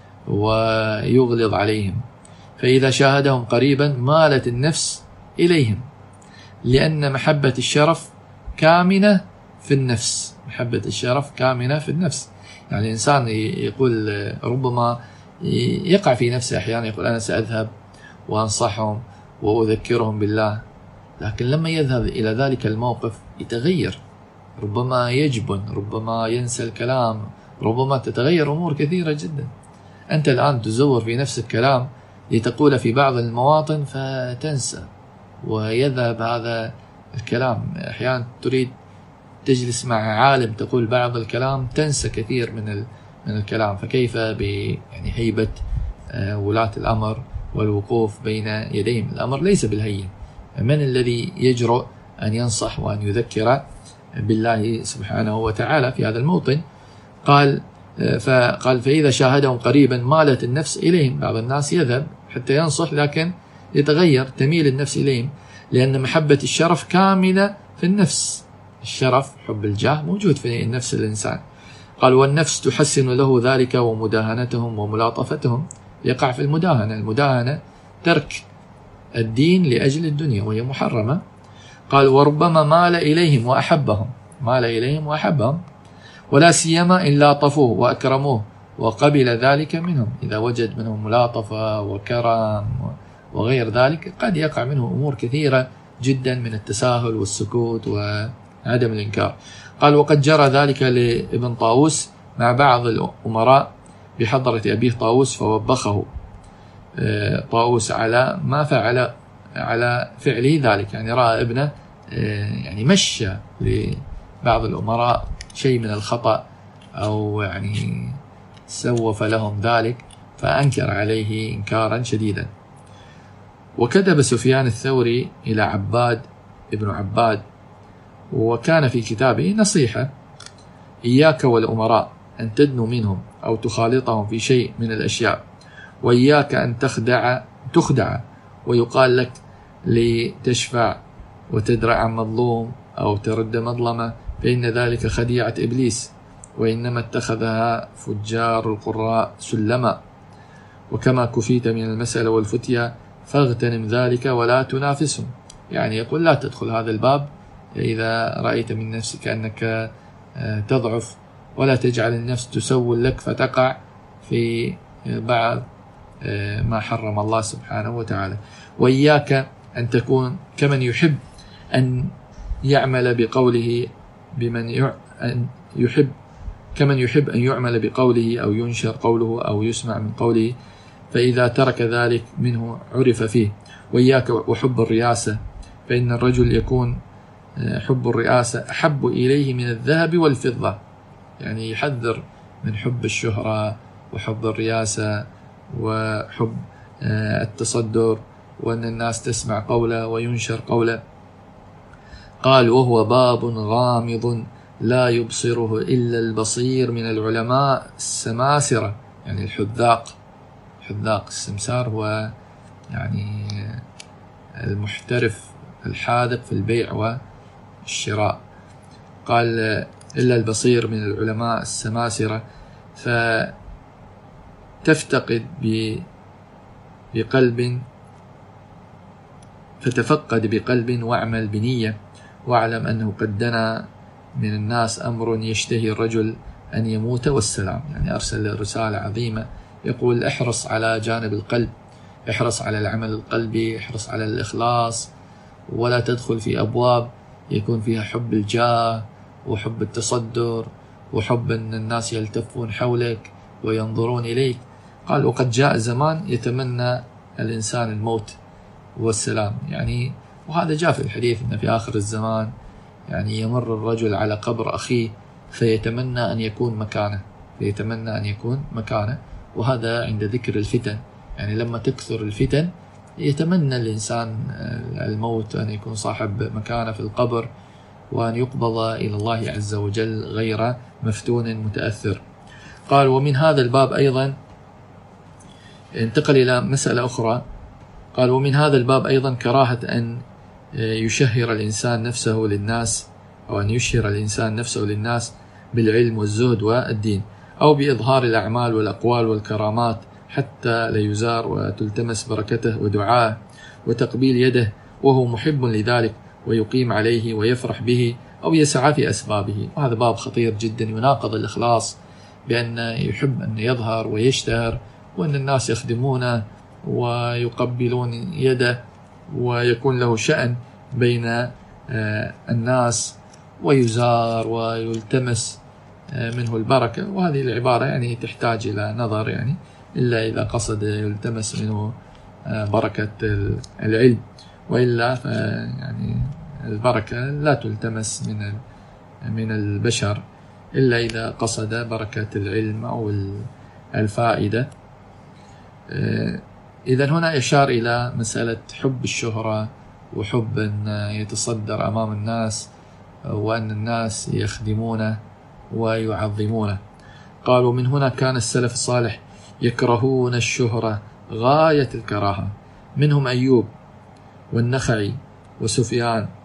ويغلظ عليهم، فإذا شاهدهم قريبا مالت النفس إليهم، لأن محبة الشرف كامنة في النفس، محبة الشرف كامنة في النفس. يعني الإنسان يقول ربما يقع في نفسه أحيانا يقول أنا سأذهب وأنصحهم وأذكرهم بالله، لكن لما يذهب إلى ذلك الموقف يتغير، ربما يجبن، ربما ينسى الكلام، ربما تتغير أمور كثيرة جدا. أنت الآن تزور في نفس الكلام لتقول في بعض المواطن فتنسى ويذهب هذا الكلام. أحيانا تريد تجلس مع عالم تقول بعض الكلام تنسى كثير من من الكلام. فكيف ب يعني هيبة ولاة الأمر والوقوف بين يديهم؟ الأمر ليس بالهين. من الذي يجرؤ أن ينصح وأن يذكر بالله سبحانه وتعالى في هذا الموطن؟ قال فقال فإذا شاهدهم قريبا مالت النفس إليهم. بعض الناس يذهب حتى ينصح لكن يتغير، تميل النفس إليهم، لأن محبة الشرف كاملة في النفس، الشرف حب الجاه موجود في نفس الإنسان. قال والنفس تحسن له ذلك ومداهنتهم وملاطفتهم، يقع في المداهنة. المداهنة ترك الدين لأجل الدنيا وهي محرمة. قال وربما مال إليهم وأحبهم، مال إليهم وأحبهم، ولا سيما إن لاطفوه وأكرموه وقبل ذلك منهم، إذا وجد منهم ملاطفة وكرم وغير ذلك قد يقع منه أمور كثيرة جدا من التساهل والسكوت وعدم الإنكار. قال وقد جرى ذلك لابن طاووس مع بعض الأمراء بحضرة أبيه طاووس، فوبخه طاووس على ما فعل على فعله ذلك، يعني رأى ابنه يعني مشى لبعض الأمراء شيء من الخطأ أو يعني سوف لهم ذلك، فأنكر عليه إنكارا شديدا. وكتب سفيان الثوري إلى عباد ابن عباد وكان في كتابه نصيحة: إياك والأمراء أن تدنو منهم أو تخالطهم في شيء من الأشياء، وإياك أن تخدع تخدع ويقال لك لتشفع وتدرع عن مظلوم أو ترد مظلمة، فإن ذلك خديعة إبليس، وإنما اتخذها فجار القراء سلما، وكما كفيت من المسألة والفتية فاغتنم ذلك ولا تنافسهم. يعني يقول لا تدخل هذا الباب إذا رأيت من نفسك أنك تضعف، ولا تجعل النفس تسول لك فتقع في بعض ما حرم الله سبحانه وتعالى. وإياك أن تكون كمن يحب أن يعمل بقوله بمن يحب كمن يحب أن يعمل بقوله أو ينشر قوله أو يسمع من قوله، فإذا ترك ذلك منه عرف فيه. وإياك وحب الرياسة، فإن الرجل يكون حب الرئاسة أحب إليه من الذهب والفضة، يعني يحذر من حب الشهرة وحب الرياسة وحب التصدر وأن الناس تسمع قوله وينشر قوله. قال وهو باب غامض لا يبصره إلا البصير من العلماء السماسرة، يعني الحذاق. حذاق السمسار هو يعني المحترف الحاذق في البيع والشراء. قال إلا البصير من العلماء السماسرة، فتفتقد بقلب فتفقد بقلب واعمل بنية، واعلم أنه قد دنا من الناس أمر يشتهي الرجل أن يموت والسلام. يعني أرسل رسالة عظيمة يقول احرص على جانب القلب، احرص على العمل القلبي، احرص على الإخلاص، ولا تدخل في أبواب يكون فيها حب الجاه وحب التصدر وحب أن الناس يلتفون حولك وينظرون إليك. قال وقد جاء زمان يتمنى الإنسان الموت والسلام، يعني وهذا جاء في الحديث أن في آخر الزمان يعني يمر الرجل على قبر أخيه فيتمنى أن يكون مكانه فيتمنى أن يكون مكانه وهذا عند ذكر الفتن، يعني لما تكثر الفتن يتمنى الإنسان الموت، أن يكون صاحب مكانه في القبر وأن يقبض إلى الله عز وجل غير مفتون متأثر. قال ومن هذا الباب أيضا انتقل إلى مسألة أخرى. قال ومن هذا الباب أيضا كراهة أن يشهر الإنسان نفسه للناس، أو أن يشهر الإنسان نفسه للناس بالعلم والزهد والدين، أو بإظهار الأعمال والأقوال والكرامات حتى لا يزار وتلتمس بركته ودعاه وتقبيل يده وهو محب لذلك ويقيم عليه ويفرح به أو يسعى في أسبابه. وهذا باب خطير جدا يناقض الإخلاص، بأن يحب أن يظهر ويشتهر وأن الناس يخدمونه ويقبلون يده ويكون له شأن بين الناس ويزار ويلتمس منه البركة. وهذه العبارة يعني تحتاج إلى نظر، يعني إلا إذا قصد يلتمس منه بركة العلم، وإلا يعني البركة لا تلتمس من من البشر إلا إذا قصد بركة العلم أو الفائدة. إذن هنا يشار إلى مسألة حب الشهرة وحب أن يتصدر أمام الناس وأن الناس يخدمونه ويعظمونه. قالوا من هنا كان السلف الصالح يكرهون الشهرة غاية الكراهة، منهم أيوب والنخعي وسفيان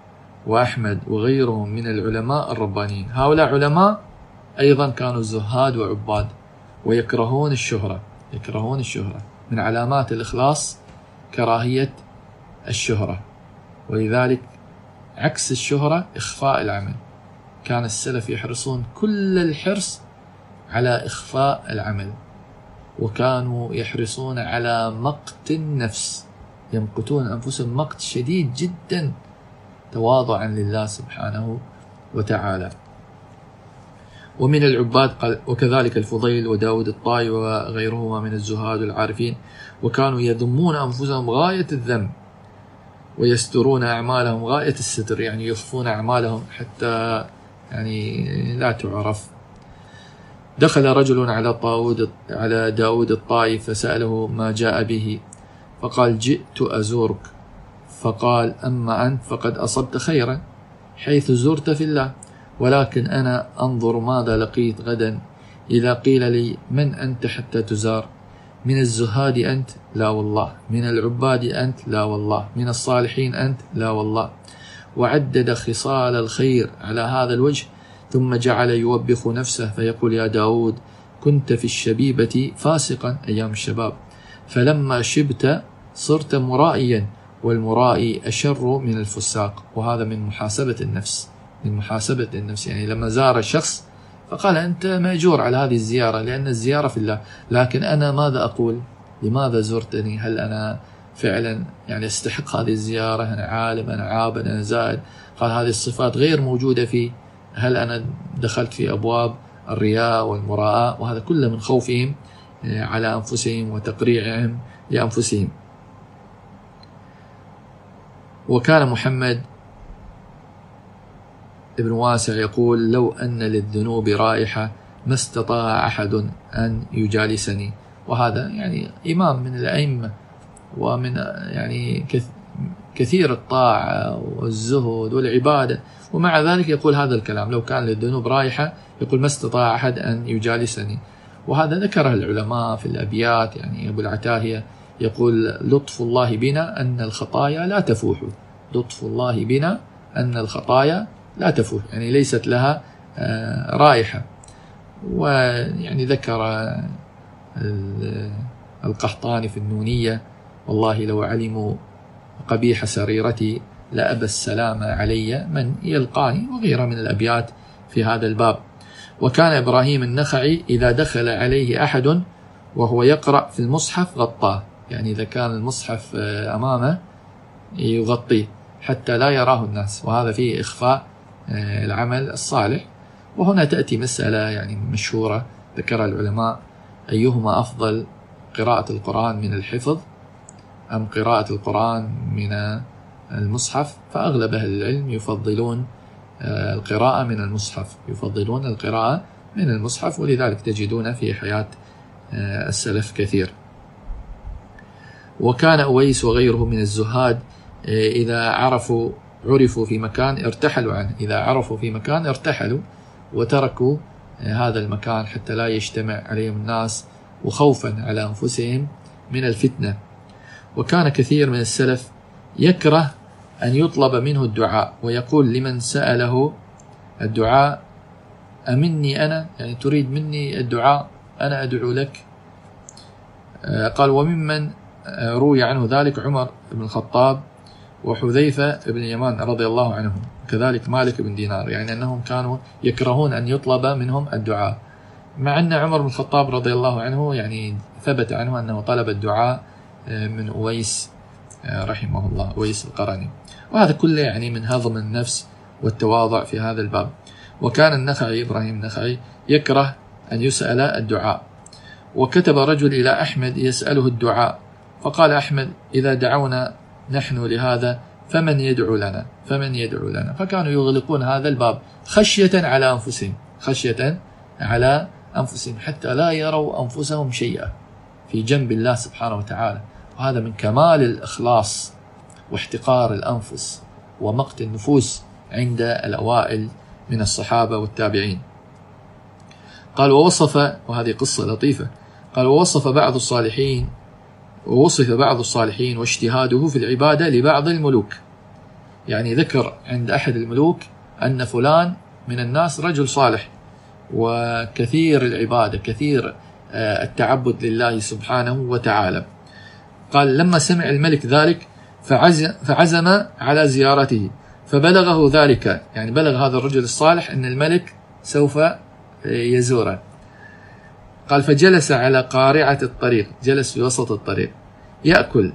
وأحمد وغيرهم من العلماء الربانيين. هؤلاء علماء أيضا كانوا زهاد وعباد ويكرهون الشهرة، يكرهون الشهرة. من علامات الإخلاص كراهية الشهرة، ولذلك عكس الشهرة إخفاء العمل. كان السلف يحرصون كل الحرص على إخفاء العمل، وكانوا يحرصون على مقت النفس، يمقتون أنفسهم مقت شديد جدا تواضعا لله سبحانه وتعالى. ومن العباد وكذلك الفضيل وداود الطائي وغيرهما من الزهاد العارفين، وكانوا يذمون أنفسهم غاية الذم ويسترون أعمالهم غاية الستر، يعني يخفون أعمالهم حتى يعني لا تعرف. دخل رجل على طاود على داود الطائي فسأله ما جاء به، فقال جئت أزورك، فقال أما أنت فقد أصبت خيرا حيث زرت في الله، ولكن أنا أنظر ماذا لقيت غدا إذا قيل لي من أنت حتى تزار؟ من الزهاد أنت؟ لا والله. من العباد أنت؟ لا والله. من الصالحين أنت؟ لا والله. وعدد خصال الخير على هذا الوجه، ثم جعل يوبخ نفسه فيقول يا داود كنت في الشبيبة فاسقا أيام الشباب، فلما شبت صرت مرائيا، والمرائي أشر من الفساق. وهذا من محاسبة النفس، من محاسبة النفس. يعني لما زار الشخص فقال أنت مأجور على هذه الزيارة لأن الزيارة في الله، لكن أنا ماذا أقول؟ لماذا زرتني؟ هل أنا فعلا يعني استحق هذه الزيارة؟ أنا عالم، أنا عابد، أنا زائد؟ قال هذه الصفات غير موجودة فيه. هل أنا دخلت في أبواب الرياء والمراءة؟ وهذا كله من خوفهم على أنفسهم وتقريعهم لأنفسهم. وكان محمد ابن واسع يقول لو أن للذنوب رائحة ما استطاع أحد أن يجالسني. وهذا يعني إمام من الأئمة ومن يعني كثير الطاعة والزهد والعبادة، ومع ذلك يقول هذا الكلام لو كان للذنوب رائحة، يقول ما استطاع أحد أن يجالسني. وهذا ذكره العلماء في الأبيات. يعني أبو العتاهية يقول لطف الله بنا أن الخطايا لا تفوح، لطف الله بنا أن الخطايا لا تفوح، يعني ليست لها رائحة. ويعني ذكر القحطاني في النونية والله لو علموا قبيح سريرتي لأبى السلام علي من يلقاني، وغيرها من الأبيات في هذا الباب. وكان إبراهيم النخعي إذا دخل عليه أحد وهو يقرأ في المصحف غطاه، يعني إذا كان المصحف أمامه يغطيه حتى لا يراه الناس، وهذا فيه إخفاء العمل الصالح. وهنا تأتي مسألة يعني مشهورة ذكرها العلماء، أيهما أفضل، قراءة القرآن من الحفظ أم قراءة القرآن من المصحف؟ فأغلب أهل العلم يفضلون القراءة من المصحف، يفضلون القراءة من المصحف، ولذلك تجدون في حياة السلف كثير. وكان أويس وغيره من الزهاد إذا عرفوا عرفوا في مكان ارتحلوا عنه، إذا عرفوا في مكان ارتحلوا وتركوا هذا المكان حتى لا يجتمع عليهم الناس، وخوفا على أنفسهم من الفتنة. وكان كثير من السلف يكره أن يطلب منه الدعاء، ويقول لمن سأله الدعاء أمني أنا، يعني تريد مني الدعاء أنا أدعو لك. قال وممن روي عنه ذلك عمر بن الخطاب وحذيفة بن اليمان رضي الله عنهم، كذلك مالك بن دينار، يعني أنهم كانوا يكرهون أن يطلب منهم الدعاء، مع أن عمر بن الخطاب رضي الله عنه يعني ثبت عنه أنه طلب الدعاء من أويس رحمه الله، أويس القرني. وهذا كله يعني من هضم النفس والتواضع في هذا الباب. وكان النخعي إبراهيم النخعي يكره أن يسأل الدعاء. وكتب رجل إلى أحمد يسأله الدعاء، فقال أحمد إذا دعونا نحن لهذا فمن يدعو لنا، فمن يدعو لنا. فكانوا يغلقون هذا الباب خشية على أنفسهم، خشية على أنفسهم حتى لا يروا أنفسهم شيئا في جنب الله سبحانه وتعالى. وهذا من كمال الإخلاص واحتقار الأنفس ومقت النفوس عند الأوائل من الصحابة والتابعين. قال ووصف، وهذه قصة لطيفة، قال ووصف بعض الصالحين ووصف بعض الصالحين واجتهاده في العبادة لبعض الملوك، يعني ذكر عند أحد الملوك أن فلان من الناس رجل صالح وكثير العبادة، كثير التعبد لله سبحانه وتعالى. قال لما سمع الملك ذلك فعزم على زيارته، فبلغه ذلك، يعني بلغ هذا الرجل الصالح أن الملك سوف يزوره. قال فجلس على قارعة الطريق، جلس في وسط الطريق يأكل.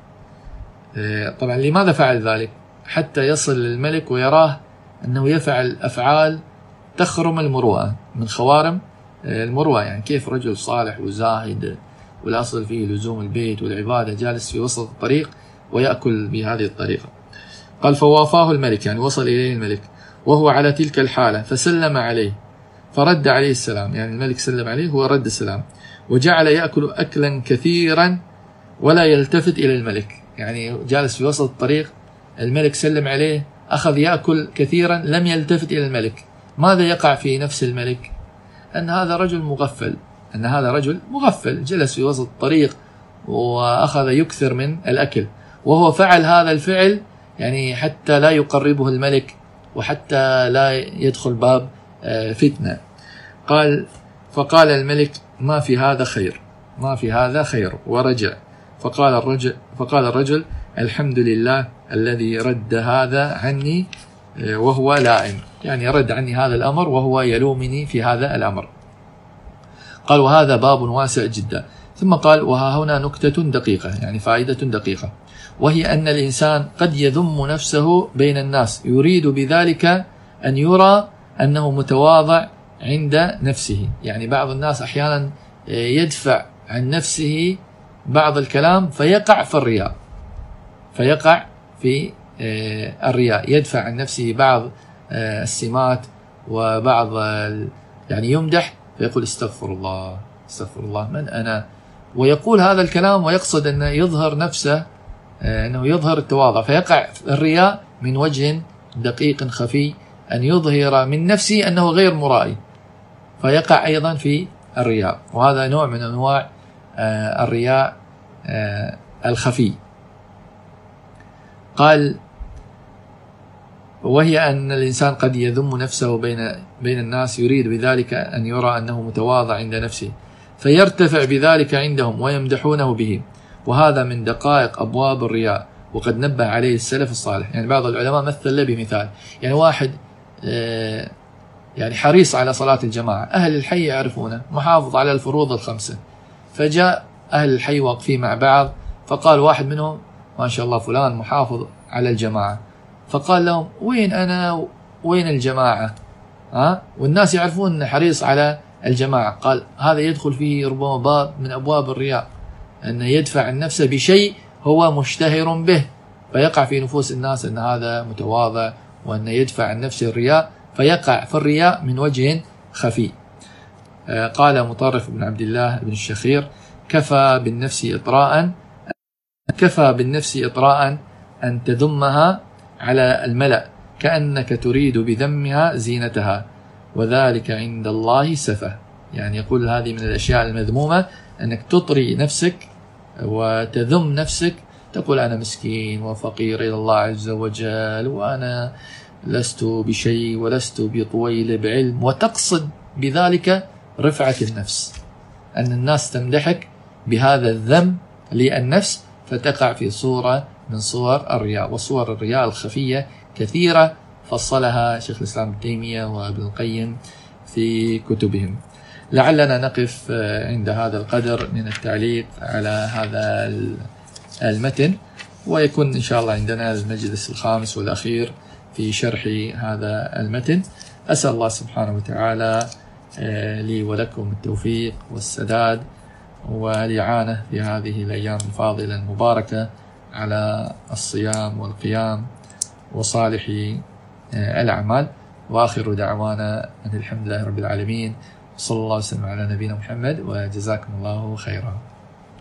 طبعا لماذا فعل ذلك؟ حتى يصل للملك ويراه أنه يفعل أفعال تخرم المروءة، من خوارم المروءة، يعني كيف رجل صالح وزاهد والأصل فيه لزوم البيت والعبادة جالس في وسط الطريق ويأكل بهذه الطريقة. قال فوافاه الملك، يعني وصل إليه الملك وهو على تلك الحالة، فسلم عليه فرد عليه السلام، يعني الملك سلم عليه هو رد السلام، وجعل يأكل أكلا كثيرا ولا يلتفت إلى الملك، يعني جالس في وسط الطريق الملك سلم عليه أخذ يأكل كثيرا لم يلتفت إلى الملك. ماذا يقع في نفس الملك؟ أن هذا رجل مغفل، أن هذا رجل مغفل جلس في وسط الطريق وأخذ يكثر من الأكل، وهو فعل هذا الفعل يعني حتى لا يقربه الملك وحتى لا يدخل باب فتنة. قال فقال الملك ما في هذا خير، ما في هذا خير، ورجع. فقال الرجل, فقال الرجل الحمد لله الذي رد هذا عني وهو لائم، يعني رد عني هذا الأمر وهو يلومني في هذا الأمر. قال وهذا باب واسع جدا. ثم قال وها هنا نكتة دقيقة، يعني فائدة دقيقة، وهي أن الإنسان قد يذم نفسه بين الناس يريد بذلك أن يرى أنه متواضع عند نفسه. يعني بعض الناس أحيانا يدفع عن نفسه بعض الكلام فيقع في الرياء، فيقع في الرياء، يدفع عن نفسه بعض السمات وبعض يعني يمدح فيقول استغفر الله استغفر الله من أنا، ويقول هذا الكلام ويقصد أنه يظهر نفسه، أنه يظهر التواضع، فيقع الرياء من وجه دقيق خفي، أن يظهر من نفسه أنه غير مرائي، فيقع أيضا في الرياء، وهذا نوع من أنواع الرياء الخفي. قال وهي أن الإنسان قد يذم نفسه بين بين الناس يريد بذلك أن يرى أنه متواضع عند نفسه، فيرتفع بذلك عندهم ويمدحونه به، وهذا من دقائق أبواب الرياء، وقد نبه عليه السلف الصالح. يعني بعض العلماء مثل له بمثال، يعني واحد يعني حريص على صلاة الجماعة، أهل الحي يعرفونه، محافظ على الفروض الخمسة، فجاء أهل الحي واقفين مع بعض، فقال واحد منهم ما شاء الله فلان محافظ على الجماعة، فقال لهم وين أنا وين الجماعة؟ ها؟ والناس يعرفون أنه حريص على الجماعة. قال هذا يدخل فيه ربما باب من أبواب الرياء، أنه يدفع عن نفسه بشيء هو مشتهر به، فيقع في نفوس الناس أن هذا متواضع، وأنه يدفع عن نفسه الرياء، فيقع في الرياء من وجه خفي. قال مطرف بن عبد الله بن الشخير كفى بالنفس إطراء كفى بالنفس إطراء أن تذمها على الملأ كأنك تريد بذمها زينتها، وذلك عند الله سفه. يعني يقول هذه من الأشياء المذمومة أنك تطري نفسك وتذم نفسك، تقول أنا مسكين وفقير إلى الله عز وجل، وأنا لست بشيء ولست بطويل بعلم، وتقصد بذلك رفعة النفس، أن الناس تمدحك بهذا الذم للنفس، فتقع في صورة من صور الرياء. وصور الرياء الخفية كثيرة فصلها شيخ الإسلام ابن تيمية وابن القيم في كتبهم. لعلنا نقف عند هذا القدر من التعليق على هذا المتن، ويكون إن شاء الله عندنا المجلس الخامس والأخير في شرح هذا المتن. أسأل الله سبحانه وتعالى لي ولكم التوفيق والسداد والإعانة في هذه الأيام الفاضلة المباركة على الصيام والقيام وصالح الأعمال. وآخر دعوانا أن الحمد لله رب العالمين، صلى الله وسلم على نبينا محمد، وجزاكم الله خيرا.